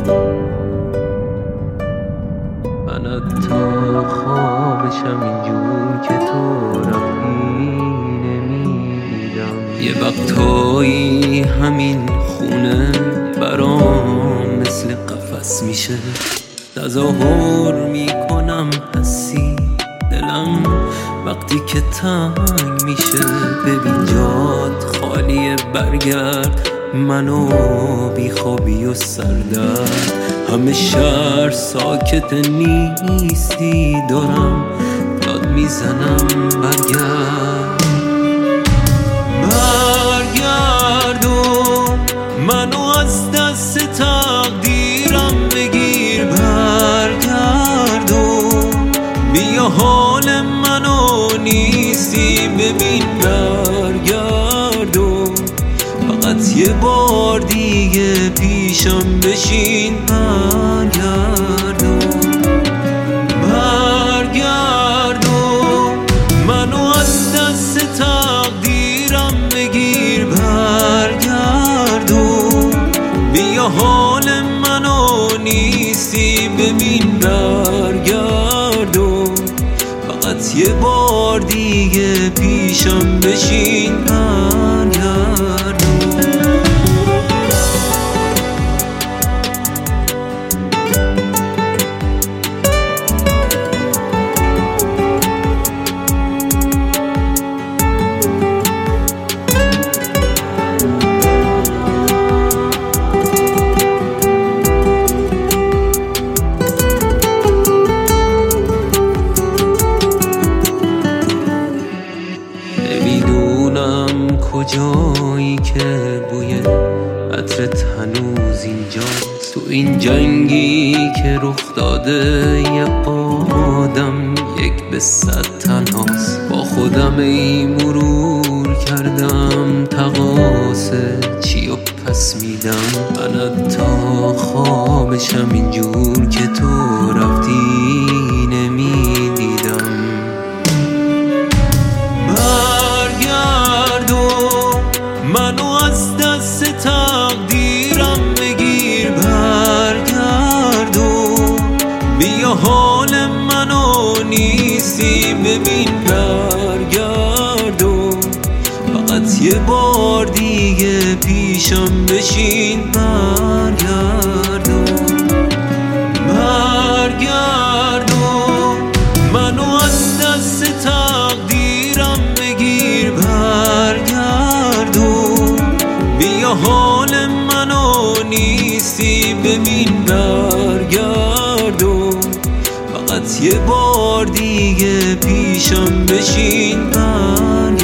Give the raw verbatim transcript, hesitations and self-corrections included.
من حتی خوابشم اینجور که تو رفتی نمیدیدم. یه وقتایی همین خونه برام مثل قفس میشه، تظاهر میکنم حسی دلم وقتی که تنگ میشه. ببین جات خالیه، برگرد، منو بیخوابی و سردرد. همه شهر ساکت نیستی، دارم داد میزنم برگرد. برگرد و منو از دست تقدیرم بگیر. برگرد و بیا حال منو نیستی ببین. برگرد و فقط یه بار دیگه پیشم بشین. برگرد و برگرد و منو از دست تقدیرم بگیر. برگرد و بیا حال منو نیستی ببین. برگرد و فقط یه بار دیگه پیشم بشین. برگرد کجایی که بوی عطرت هنوز اینجاست. تو این جنگی که رخ داده یه آدم یک به صد تنهاست. با خودم ای مرور کردم تقاصه چی و پس میدم. من حتی خوابشم اینجور که تو رفتی نمیدیدم. منو از دست تقدیرم بگیر. برگرد و بیا حال منو نیستی ببین. برگرد و فقط یه بار دیگه پیشم بشین. برگرد و برگرد و منو از دست تقدیرم بگیر. برگرد و بیا حال منو نیستی ببین. برگرد و فقط یه بار دیگه پیشم بشین. برگرد